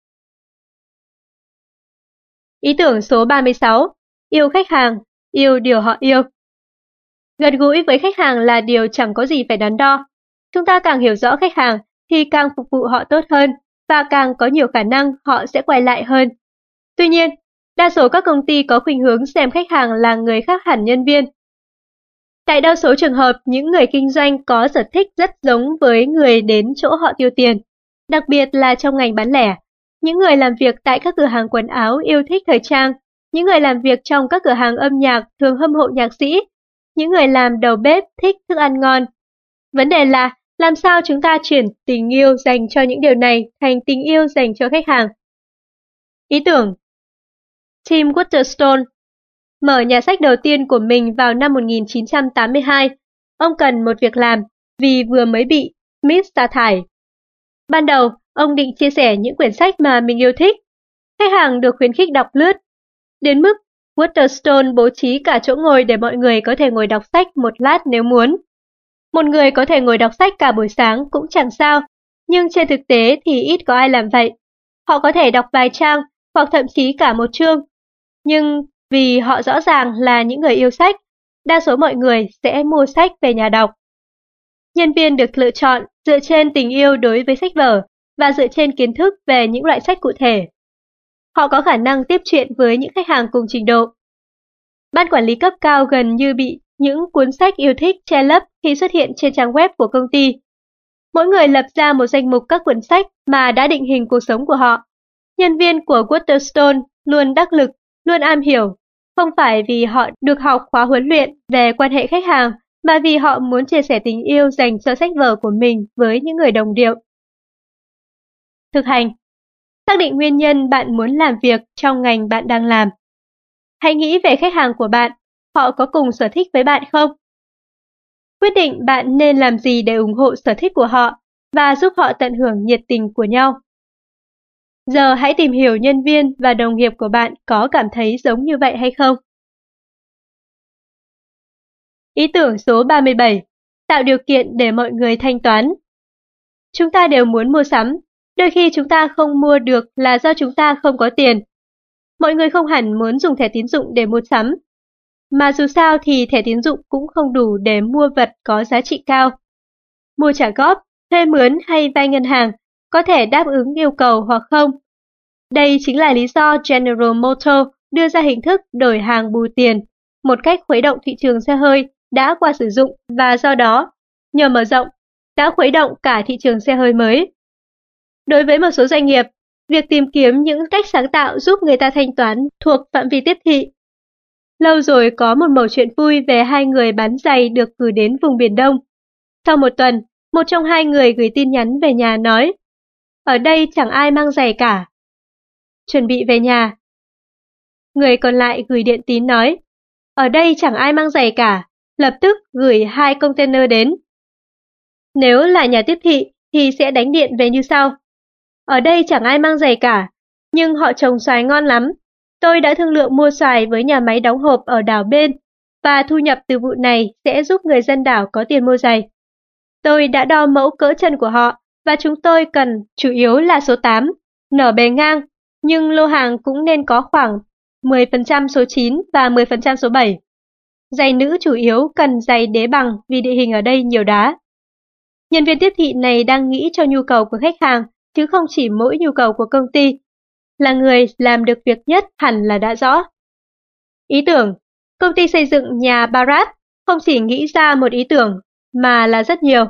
Ý tưởng số ba mươi sáu. Yêu khách hàng, yêu điều họ yêu. Gần gũi với khách hàng là điều chẳng có gì phải đắn đo. Chúng ta càng hiểu rõ khách hàng thì càng phục vụ họ tốt hơn, và càng có nhiều khả năng họ sẽ quay lại hơn. Tuy nhiên, đa số các công ty có khuynh hướng xem khách hàng là người khác hẳn nhân viên. Tại đa số trường hợp, những người kinh doanh có sở thích rất giống với người đến chỗ họ tiêu tiền, đặc biệt là trong ngành bán lẻ. Những người làm việc tại các cửa hàng quần áo yêu thích thời trang, những người làm việc trong các cửa hàng âm nhạc thường hâm mộ nhạc sĩ, những người làm đầu bếp thích thức ăn ngon. Vấn đề là làm sao chúng ta chuyển tình yêu dành cho những điều này thành tình yêu dành cho khách hàng. Ý tưởng Tim Waterstone mở nhà sách đầu tiên của mình vào năm một nghìn chín trăm tám mươi hai. Ông cần một việc làm vì vừa mới bị Smith sa thải. Ban đầu, ông định chia sẻ những quyển sách mà mình yêu thích. Khách hàng được khuyến khích đọc lướt. Đến mức Waterstone bố trí cả chỗ ngồi để mọi người có thể ngồi đọc sách một lát nếu muốn. Một người có thể ngồi đọc sách cả buổi sáng cũng chẳng sao, nhưng trên thực tế thì ít có ai làm vậy. Họ có thể đọc vài trang hoặc thậm chí cả một chương. Nhưng vì họ rõ ràng là những người yêu sách, đa số mọi người sẽ mua sách về nhà đọc. Nhân viên được lựa chọn dựa trên tình yêu đối với sách vở và dựa trên kiến thức về những loại sách cụ thể. Họ có khả năng tiếp chuyện với những khách hàng cùng trình độ. Ban quản lý cấp cao gần như bị những cuốn sách yêu thích che lấp khi xuất hiện trên trang web của công ty. Mỗi người lập ra một danh mục các cuốn sách mà đã định hình cuộc sống của họ. Nhân viên của Waterstone luôn đắc lực, luôn am hiểu, không phải vì họ được học khóa huấn luyện về quan hệ khách hàng, mà vì họ muốn chia sẻ tình yêu dành cho sách vở của mình với những người đồng điệu. Thực hành. Xác định nguyên nhân bạn muốn làm việc trong ngành bạn đang làm. Hãy nghĩ về khách hàng của bạn, họ có cùng sở thích với bạn không? Quyết định bạn nên làm gì để ủng hộ sở thích của họ và giúp họ tận hưởng nhiệt tình của nhau. Giờ hãy tìm hiểu nhân viên và đồng nghiệp của bạn có cảm thấy giống như vậy hay không. Ý tưởng số ba mươi bảy. Tạo điều kiện để mọi người thanh toán. Chúng ta đều muốn mua sắm, đôi khi chúng ta không mua được là do chúng ta không có tiền. Mọi người không hẳn muốn dùng thẻ tín dụng để mua sắm, mà dù sao thì thẻ tín dụng cũng không đủ để mua vật có giá trị cao. Mua trả góp, thuê mướn hay vay ngân hàng có thể đáp ứng yêu cầu hoặc không. Đây chính là lý do General Motors đưa ra hình thức đổi hàng bù tiền, một cách khuấy động thị trường xe hơi đã qua sử dụng và do đó, nhờ mở rộng, đã khuấy động cả thị trường xe hơi mới. Đối với một số doanh nghiệp, việc tìm kiếm những cách sáng tạo giúp người ta thanh toán thuộc phạm vi tiếp thị. Lâu rồi có một mẩu chuyện vui về hai người bán giày được gửi đến vùng Biển Đông. Sau một tuần, một trong hai người gửi tin nhắn về nhà nói, ở đây chẳng ai mang giày cả. Chuẩn bị về nhà. Người còn lại gửi điện tín nói, ở đây chẳng ai mang giày cả, lập tức gửi hai container đến. Nếu là nhà tiếp thị thì sẽ đánh điện về như sau. Ở đây chẳng ai mang giày cả, nhưng họ trồng xoài ngon lắm. Tôi đã thương lượng mua xoài với nhà máy đóng hộp ở đảo bên, và thu nhập từ vụ này sẽ giúp người dân đảo có tiền mua giày. Tôi đã đo mẫu cỡ chân của họ, và chúng tôi cần chủ yếu là số tám, nở bề ngang, nhưng lô hàng cũng nên có khoảng mười phần trăm số chín và mười phần trăm số bảy. Giày nữ chủ yếu cần giày đế bằng vì địa hình ở đây nhiều đá. Nhân viên tiếp thị này đang nghĩ cho nhu cầu của khách hàng, chứ không chỉ mỗi nhu cầu của công ty. Là người làm được việc nhất hẳn là đã rõ. Ý tưởng, công ty xây dựng nhà Bharat không chỉ nghĩ ra một ý tưởng, mà là rất nhiều.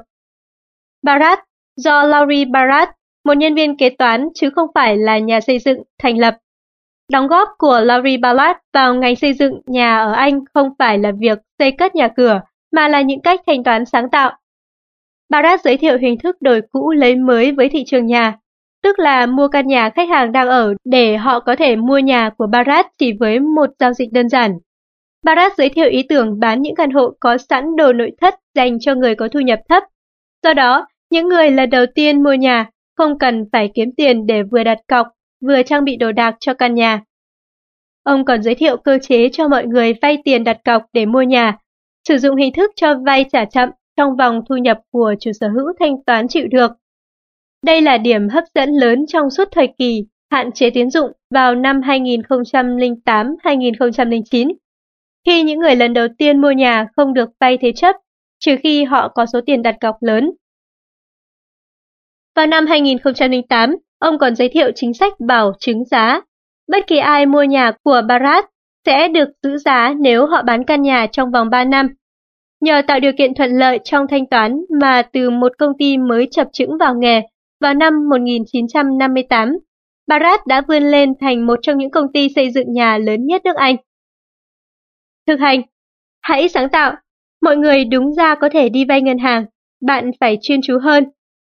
Bharat do Laurie Bharat, một nhân viên kế toán chứ không phải là nhà xây dựng, thành lập. Đóng góp của Laurie Bharat vào ngành xây dựng nhà ở Anh không phải là việc xây cất nhà cửa, mà là những cách thanh toán sáng tạo. Bharat giới thiệu hình thức đổi cũ lấy mới với thị trường nhà, tức là mua căn nhà khách hàng đang ở để họ có thể mua nhà của Bharat chỉ với một giao dịch đơn giản. Bharat giới thiệu ý tưởng bán những căn hộ có sẵn đồ nội thất dành cho người có thu nhập thấp. Do đó, những người lần đầu tiên mua nhà không cần phải kiếm tiền để vừa đặt cọc, vừa trang bị đồ đạc cho căn nhà. Ông còn giới thiệu cơ chế cho mọi người vay tiền đặt cọc để mua nhà, sử dụng hình thức cho vay trả chậm trong vòng thu nhập của chủ sở hữu thanh toán chịu được. Đây là điểm hấp dẫn lớn trong suốt thời kỳ hạn chế tín dụng vào năm hai nghìn không trăm lẻ tám đến hai nghìn không trăm lẻ chín, khi những người lần đầu tiên mua nhà không được vay thế chấp, trừ khi họ có số tiền đặt cọc lớn. Vào năm hai nghìn không trăm lẻ tám, Ông còn giới thiệu chính sách bảo chứng giá. Bất kỳ ai mua nhà của Bharat sẽ được giữ giá nếu họ bán căn nhà trong vòng ba năm. Nhờ tạo điều kiện thuận lợi trong thanh toán mà từ một công ty mới chập chững vào nghề vào năm một nghìn chín trăm năm mươi tám, Bharat đã vươn lên thành một trong những công ty xây dựng nhà lớn nhất nước Anh. Thực hành. Hãy sáng tạo. Mọi người đúng ra có thể đi vay ngân hàng. Bạn phải chuyên chú hơn.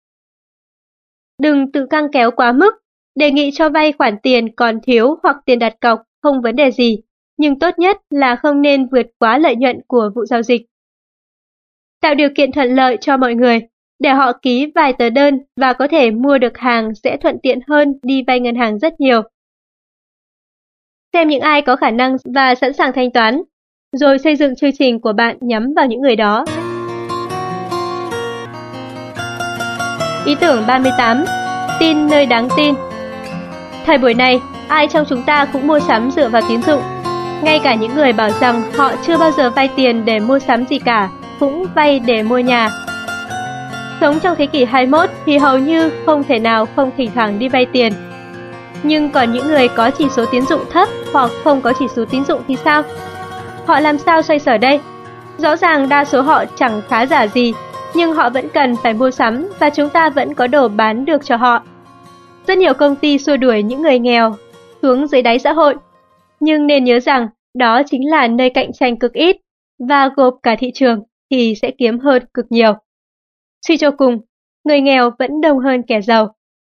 Đừng tự căng kéo quá mức. Đề nghị cho vay khoản tiền còn thiếu hoặc tiền đặt cọc không vấn đề gì, nhưng tốt nhất là không nên vượt quá lợi nhuận của vụ giao dịch. Tạo điều kiện thuận lợi cho mọi người, để họ ký vài tờ đơn và có thể mua được hàng sẽ thuận tiện hơn đi vay ngân hàng rất nhiều. Xem những ai có khả năng và sẵn sàng thanh toán, rồi xây dựng chương trình của bạn nhắm vào những người đó. Ý tưởng ba mươi tám. Tin nơi đáng tin. Thời buổi này, ai trong chúng ta cũng mua sắm dựa vào tín dụng. Ngay cả những người bảo rằng họ chưa bao giờ vay tiền để mua sắm gì cả, cũng vay để mua nhà. Sống trong thế kỷ hai mươi mốt thì hầu như không thể nào không thỉnh thoảng đi vay tiền. Nhưng còn những người có chỉ số tín dụng thấp hoặc không có chỉ số tín dụng thì sao? Họ làm sao xoay sở đây? Rõ ràng đa số họ chẳng khá giả gì, nhưng họ vẫn cần phải mua sắm và chúng ta vẫn có đồ bán được cho họ. Rất nhiều công ty xua đuổi những người nghèo xuống dưới đáy xã hội, nhưng nên nhớ rằng đó chính là nơi cạnh tranh cực ít và gộp cả thị trường thì sẽ kiếm hơn cực nhiều. Suy cho cùng, người nghèo vẫn đông hơn kẻ giàu.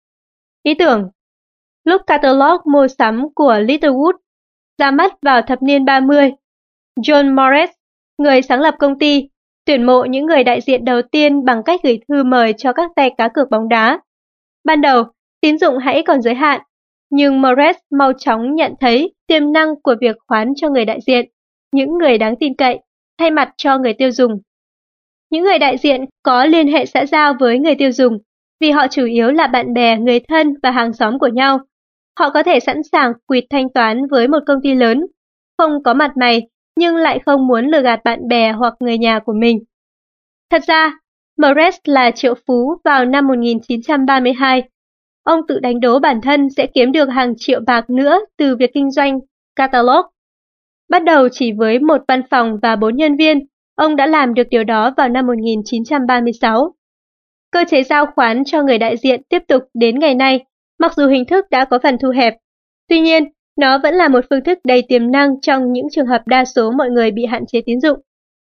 Ý tưởng. Lúc catalog mua sắm của Littlewood ra mắt vào thập niên ba mươi, John Morris, người sáng lập công ty, tuyển mộ những người đại diện đầu tiên bằng cách gửi thư mời cho các tay cá cược bóng đá. Ban đầu, tín dụng hãy còn giới hạn, nhưng Morris mau chóng nhận thấy tiềm năng của việc khoán cho người đại diện, những người đáng tin cậy, thay mặt cho người tiêu dùng. Những người đại diện có liên hệ xã giao với người tiêu dùng vì họ chủ yếu là bạn bè, người thân và hàng xóm của nhau. Họ có thể sẵn sàng quỵt thanh toán với một công ty lớn, không có mặt mày nhưng lại không muốn lừa gạt bạn bè hoặc người nhà của mình. Thật ra, Morris là triệu phú vào năm một nghìn chín trăm ba mươi hai. Ông tự đánh đố bản thân sẽ kiếm được hàng triệu bạc nữa từ việc kinh doanh catalog. Bắt đầu chỉ với một văn phòng và bốn nhân viên, ông đã làm được điều đó vào năm một nghìn chín trăm ba mươi sáu. Cơ chế giao khoán cho người đại diện tiếp tục đến ngày nay, mặc dù hình thức đã có phần thu hẹp. Tuy nhiên, nó vẫn là một phương thức đầy tiềm năng trong những trường hợp đa số mọi người bị hạn chế tín dụng.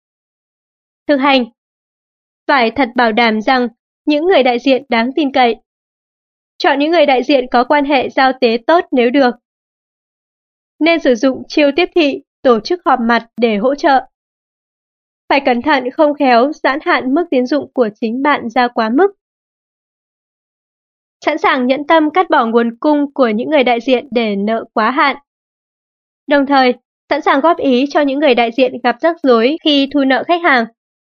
Thực hành. Phải thật bảo đảm rằng những người đại diện đáng tin cậy. Chọn những người đại diện có quan hệ giao tế tốt nếu được. Nên sử dụng chiêu tiếp thị, tổ chức họp mặt để hỗ trợ. Phải cẩn thận không khéo giãn hạn mức tín dụng của chính bạn ra quá mức. Sẵn sàng nhẫn tâm cắt bỏ nguồn cung của những người đại diện để nợ quá hạn. Đồng thời, sẵn sàng góp ý cho những người đại diện gặp rắc rối khi thu nợ khách hàng.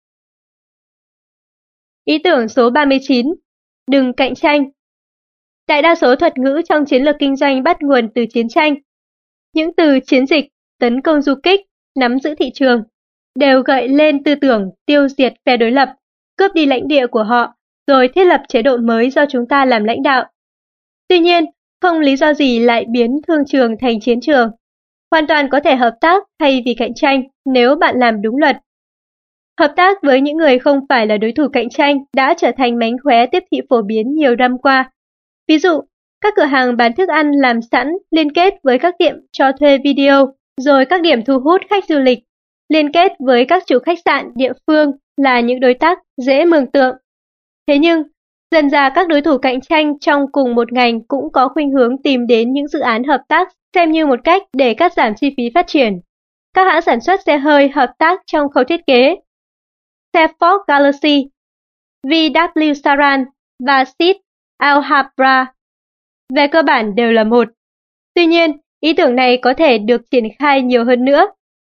Ý tưởng số ba mươi chín. Đừng cạnh tranh. Đại đa số thuật ngữ trong chiến lược kinh doanh bắt nguồn từ chiến tranh. Những từ chiến dịch, tấn công du kích, nắm giữ thị trường đều gợi lên tư tưởng tiêu diệt phe đối lập, cướp đi lãnh địa của họ, rồi thiết lập chế độ mới do chúng ta làm lãnh đạo. Tuy nhiên, không lý do gì lại biến thương trường thành chiến trường. Hoàn toàn có thể hợp tác thay vì cạnh tranh nếu bạn làm đúng luật. Hợp tác với những người không phải là đối thủ cạnh tranh đã trở thành mánh khóe tiếp thị phổ biến nhiều năm qua. Ví dụ, các cửa hàng bán thức ăn làm sẵn liên kết với các tiệm cho thuê video, rồi các điểm thu hút khách du lịch liên kết với các chủ khách sạn địa phương là những đối tác dễ mường tượng. Thế nhưng, dần dà các đối thủ cạnh tranh trong cùng một ngành cũng có khuynh hướng tìm đến những dự án hợp tác xem như một cách để cắt giảm chi phí phát triển. Các hãng sản xuất xe hơi hợp tác trong khâu thiết kế. Xe Ford Galaxy, vê vê Saran và Sid Al-Habra về cơ bản đều là một. Tuy nhiên, ý tưởng này có thể được triển khai nhiều hơn nữa.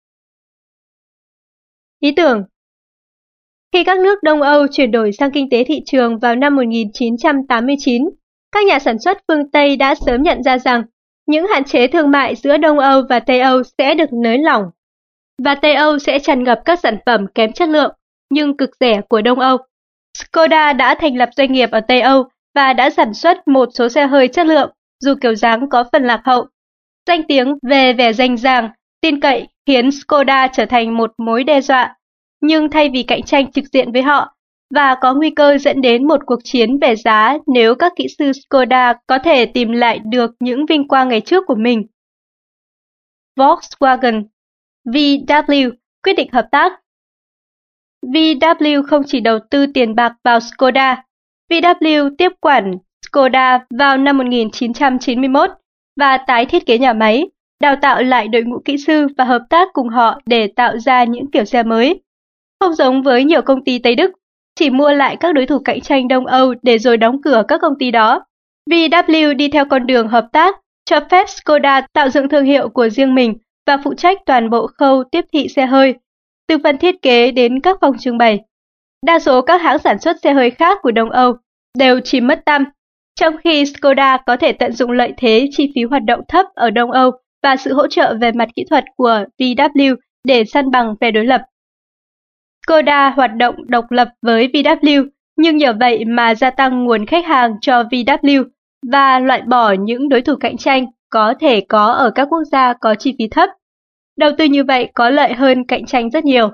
Ý tưởng. Khi các nước Đông Âu chuyển đổi sang kinh tế thị trường vào năm một nghìn chín trăm tám mươi chín, các nhà sản xuất phương Tây đã sớm nhận ra rằng những hạn chế thương mại giữa Đông Âu và Tây Âu sẽ được nới lỏng, và Tây Âu sẽ tràn ngập các sản phẩm kém chất lượng nhưng cực rẻ của Đông Âu. Skoda đã thành lập doanh nghiệp ở Tây Âu và đã sản xuất một số xe hơi chất lượng, dù kiểu dáng có phần lạc hậu. Danh tiếng về vẻ rành ràng, tin cậy khiến Skoda trở thành một mối đe dọa, nhưng thay vì cạnh tranh trực diện với họ, và có nguy cơ dẫn đến một cuộc chiến về giá nếu các kỹ sư Skoda có thể tìm lại được những vinh quang ngày trước của mình. Volkswagen, vê vê quyết định hợp tác. vê vê không chỉ đầu tư tiền bạc vào Skoda, vê vê tiếp quản Skoda vào năm một nghìn chín trăm chín mươi mốt và tái thiết kế nhà máy, đào tạo lại đội ngũ kỹ sư và hợp tác cùng họ để tạo ra những kiểu xe mới. Không giống với nhiều công ty Tây Đức, chỉ mua lại các đối thủ cạnh tranh Đông Âu để rồi đóng cửa các công ty đó. vê vê đi theo con đường hợp tác, cho phép Skoda tạo dựng thương hiệu của riêng mình và phụ trách toàn bộ khâu tiếp thị xe hơi, từ phần thiết kế đến các phòng trưng bày. Đa số các hãng sản xuất xe hơi khác của Đông Âu đều chìm mất tăm, trong khi Skoda có thể tận dụng lợi thế chi phí hoạt động thấp ở Đông Âu và sự hỗ trợ về mặt kỹ thuật của vê vê để săn bằng phe đối lập. Skoda hoạt động độc lập với vê vê, nhưng nhờ vậy mà gia tăng nguồn khách hàng cho vê vê và loại bỏ những đối thủ cạnh tranh có thể có ở các quốc gia có chi phí thấp. Đầu tư như vậy có lợi hơn cạnh tranh rất nhiều.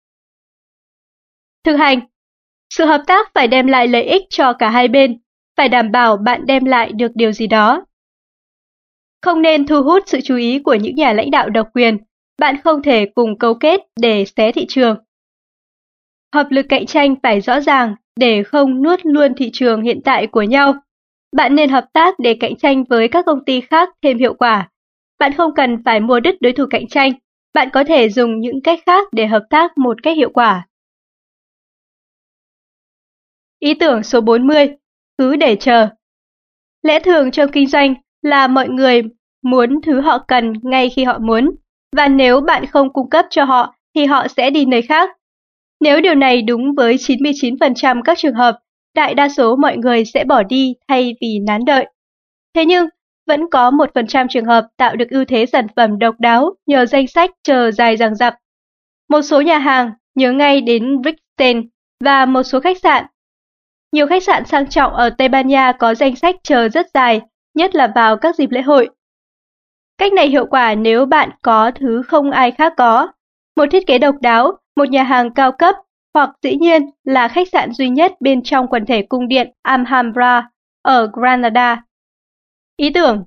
Thực hành. Sự hợp tác phải đem lại lợi ích cho cả hai bên, phải đảm bảo bạn đem lại được điều gì đó. Không nên thu hút sự chú ý của những nhà lãnh đạo độc quyền, bạn không thể cùng cấu kết để xé thị trường. Hợp lực cạnh tranh phải rõ ràng để không nuốt luôn thị trường hiện tại của nhau. Bạn nên hợp tác để cạnh tranh với các công ty khác thêm hiệu quả. Bạn không cần phải mua đứt đối thủ cạnh tranh, bạn có thể dùng những cách khác để hợp tác một cách hiệu quả. Ý tưởng số bốn mươi, cứ để chờ. Lẽ thường trong kinh doanh là mọi người muốn thứ họ cần ngay khi họ muốn, và nếu bạn không cung cấp cho họ thì họ sẽ đi nơi khác. Nếu điều này đúng với chín mươi chín phần trăm các trường hợp, đại đa số mọi người sẽ bỏ đi thay vì nán đợi. Thế nhưng, vẫn có một phần trăm trường hợp tạo được ưu thế sản phẩm độc đáo nhờ danh sách chờ dài dằng dặc. Một số nhà hàng nhớ ngay đến Rickstein và một số khách sạn. Nhiều khách sạn sang trọng ở Tây Ban Nha có danh sách chờ rất dài, nhất là vào các dịp lễ hội. Cách này hiệu quả nếu bạn có thứ không ai khác có, một thiết kế độc đáo, một nhà hàng cao cấp, hoặc dĩ nhiên là khách sạn duy nhất bên trong quần thể cung điện Alhambra ở Granada. Ý tưởng.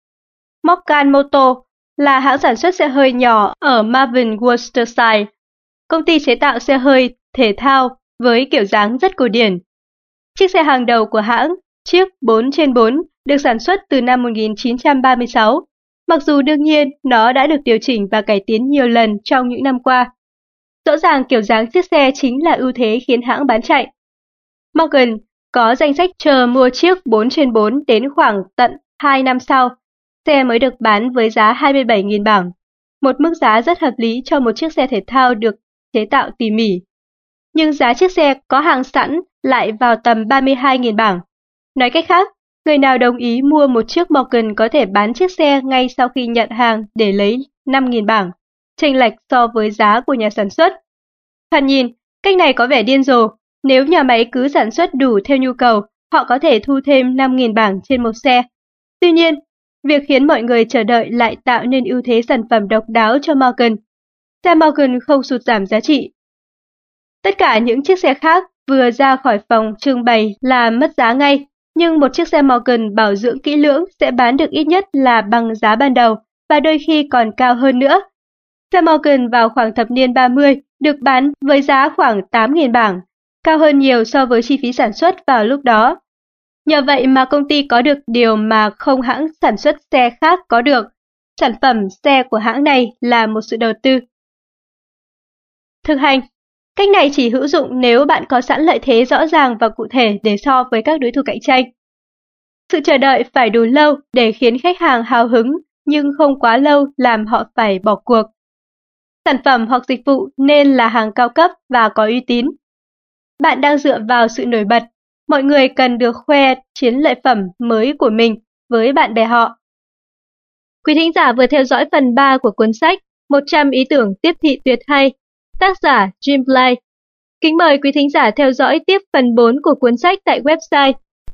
Morgan Motor là hãng sản xuất xe hơi nhỏ ở Malvern, Worcestershire. Công ty chế tạo xe hơi thể thao với kiểu dáng rất cổ điển. Chiếc xe hàng đầu của hãng, chiếc bốn trên bốn, được sản xuất từ năm một nghìn chín trăm ba mươi sáu, mặc dù đương nhiên nó đã được điều chỉnh và cải tiến nhiều lần trong những năm qua. Rõ ràng kiểu dáng chiếc xe chính là ưu thế khiến hãng bán chạy. Morgan có danh sách chờ mua chiếc bốn trên bốn đến khoảng tận hai năm sau. Xe mới được bán với giá hai mươi bảy nghìn bảng, một mức giá rất hợp lý cho một chiếc xe thể thao được chế tạo tỉ mỉ. Nhưng giá chiếc xe có hàng sẵn lại vào tầm ba mươi hai nghìn bảng. Nói cách khác, người nào đồng ý mua một chiếc Morgan có thể bán chiếc xe ngay sau khi nhận hàng để lấy năm nghìn bảng, chênh lệch so với giá của nhà sản xuất. Thoạt nhìn, cách này có vẻ điên rồ. Nếu nhà máy cứ sản xuất đủ theo nhu cầu, họ có thể thu thêm năm nghìn bảng trên một xe. Tuy nhiên, việc khiến mọi người chờ đợi lại tạo nên ưu thế sản phẩm độc đáo cho Morgan. Xe Morgan không sụt giảm giá trị. Tất cả những chiếc xe khác vừa ra khỏi phòng trưng bày là mất giá ngay, nhưng một chiếc xe Morgan bảo dưỡng kỹ lưỡng sẽ bán được ít nhất là bằng giá ban đầu và đôi khi còn cao hơn nữa. Xe Morgan vào khoảng thập niên ba mươi được bán với giá khoảng tám nghìn bảng, cao hơn nhiều so với chi phí sản xuất vào lúc đó. Nhờ vậy mà công ty có được điều mà không hãng sản xuất xe khác có được. Sản phẩm xe của hãng này là một sự đầu tư. Thực hành. Cách này chỉ hữu dụng nếu bạn có sẵn lợi thế rõ ràng và cụ thể để so với các đối thủ cạnh tranh. Sự chờ đợi phải đủ lâu để khiến khách hàng hào hứng, nhưng không quá lâu làm họ phải bỏ cuộc. Sản phẩm hoặc dịch vụ nên là hàng cao cấp và có uy tín. Bạn đang dựa vào sự nổi bật. Mọi người cần được khoe chiến lợi phẩm mới của mình với bạn bè họ. Quý thính giả vừa theo dõi phần ba của cuốn sách một trăm ý tưởng tiếp thị tuyệt hay, tác giả Jim Blay. Kính mời quý thính giả theo dõi tiếp phần bốn của cuốn sách tại website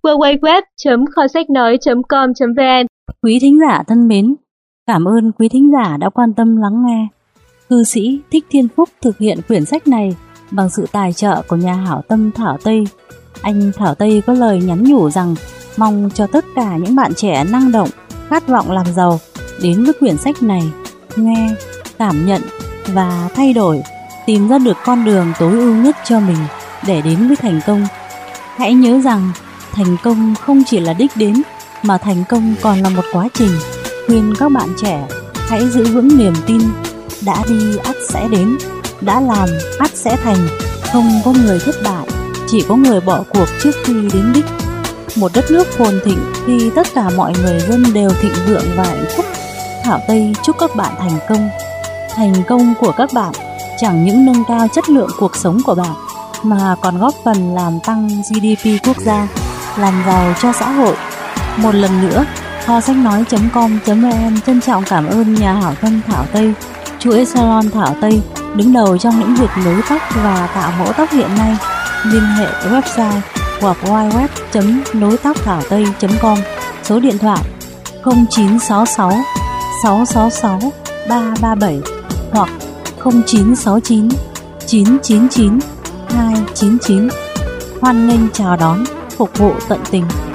w w w chấm kho sách nói chấm com chấm v n. Quý thính giả thân mến, cảm ơn quý thính giả đã quan tâm lắng nghe. Cư sĩ Thích Thiên Phúc thực hiện quyển sách này bằng sự tài trợ của nhà hảo tâm Thảo Tây. Anh Thảo Tây có lời nhắn nhủ rằng mong cho tất cả những bạn trẻ năng động, khát vọng làm giàu đến với quyển sách này, nghe, cảm nhận và thay đổi, tìm ra được con đường tối ưu nhất cho mình để đến với thành công. Hãy nhớ rằng thành công không chỉ là đích đến, mà thành công còn là một quá trình. Khuyên các bạn trẻ hãy giữ vững niềm tin, đã đi ắt sẽ đến, đã làm ắt sẽ thành. Không có người thất bại, chỉ có người bỏ cuộc trước khi đến đích. Một đất nước phồn thịnh khi tất cả mọi người dân đều thịnh vượng và hạnh phúc. Thảo Tây chúc các bạn thành công. Thành công của các bạn chẳng những nâng cao chất lượng cuộc sống của bạn, mà còn góp phần làm tăng giê đê pê quốc gia, làm giàu cho xã hội. Một lần nữa, kho sách nói chấm com chấm vn trân trọng cảm ơn nhà hảo tâm Thảo Tây, chuỗi salon Thảo Tây đứng đầu trong lĩnh vực nối tóc và tạo mẫu tóc hiện nay. Liên hệ website hoặc www chấm nối tóc thảo tây chấm com, số điện thoại không chín sáu sáu sáu sáu sáu ba ba bảy hoặc không chín sáu chín chín chín chín hai chín chín. Hoan nghênh chào đón, phục vụ tận tình.